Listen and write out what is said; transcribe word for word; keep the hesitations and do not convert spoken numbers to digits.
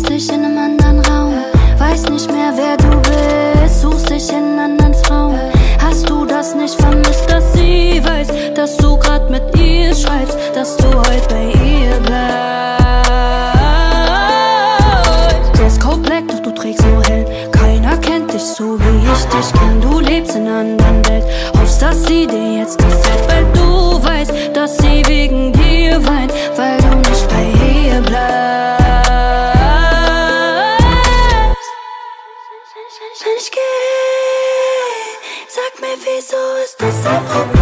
Vermisst dich in einem anderen Raum, weiß nicht mehr, wer du bist, suchst dich in anderen Frauen. Hast du das nicht vermisst, dass sie weiß, dass du grad mit ihr schreibst, dass du heute bei ihr bleibst? Dresscode Black, doch du trägst so hell. Keiner kennt dich so, wie ich dich kenn. Du lebst in einer anderen Welt, hoffst, dass sie dir jetzt gefällt, weil du weißt, dass sie wegen dir weint, weil du nicht bei ihr bleibst. Wenn ich geh, sag mir, wieso ist das ein Problem?